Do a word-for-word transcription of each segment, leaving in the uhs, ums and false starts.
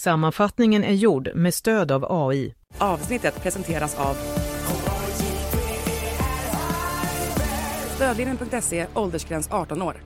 Sammanfattningen är gjord med stöd av A I. Avsnittet presenteras av Stödlinjen punkt se, åldersgräns arton år.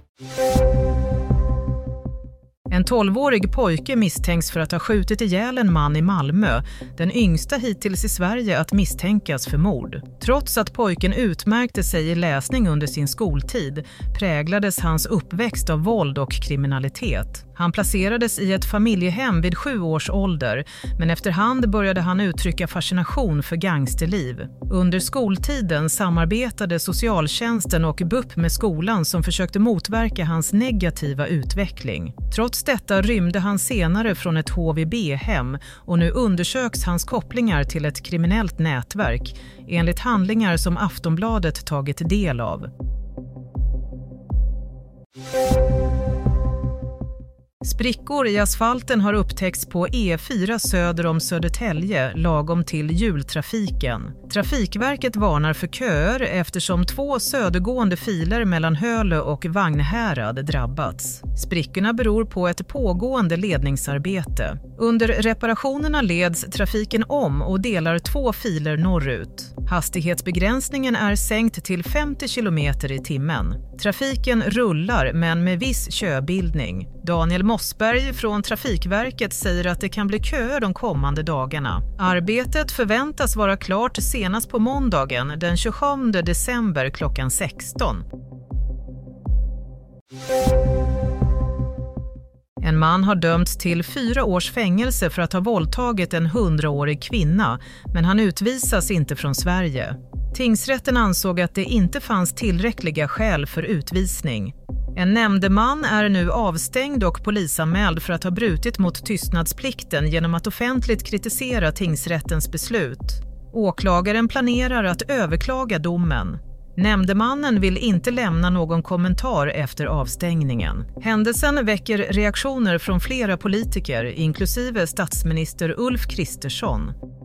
En tolvårig pojke misstänks för att ha skjutit ihjäl en man i Malmö, den yngsta hittills i Sverige att misstänkas för mord. Trots att pojken utmärkte sig i läsning under sin skoltid präglades hans uppväxt av våld och kriminalitet. Han placerades i ett familjehem vid sju års ålder, men efterhand började han uttrycka fascination för gangsterliv. Under skoltiden samarbetade socialtjänsten och B U P med skolan som försökte motverka hans negativa utveckling. Trots detta rymde han senare från ett H V B-hem och nu undersöks hans kopplingar till ett kriminellt nätverk, enligt handlingar som Aftonbladet tagit del av. Sprickor i asfalten har upptäckts på E fyra söder om Södertälje lagom till jultrafiken. Trafikverket varnar för köer eftersom två södergående filer mellan Hölö och Vagnhärad drabbats. Sprickorna beror på ett pågående ledningsarbete. Under reparationerna leds trafiken om och delar två filer norrut. Hastighetsbegränsningen är sänkt till femtio kilometer i timmen. Trafiken rullar men med viss köbildning. Daniel Mossberg från Trafikverket säger att det kan bli köer de kommande dagarna. Arbetet förväntas vara klart senast på måndagen den tjugosjunde december klockan sexton. En man har dömts till fyra års fängelse för att ha våldtagit en hundraårig kvinna, men han utvisas inte från Sverige. Tingsrätten ansåg att det inte fanns tillräckliga skäl för utvisning. En nämndeman är nu avstängd och polisanmäld för att ha brutit mot tystnadsplikten genom att offentligt kritisera tingsrättens beslut. Åklagaren planerar att överklaga domen. Nämndemannen vill inte lämna någon kommentar efter avstängningen. Händelsen väcker reaktioner från flera politiker, inklusive statsminister Ulf Kristersson.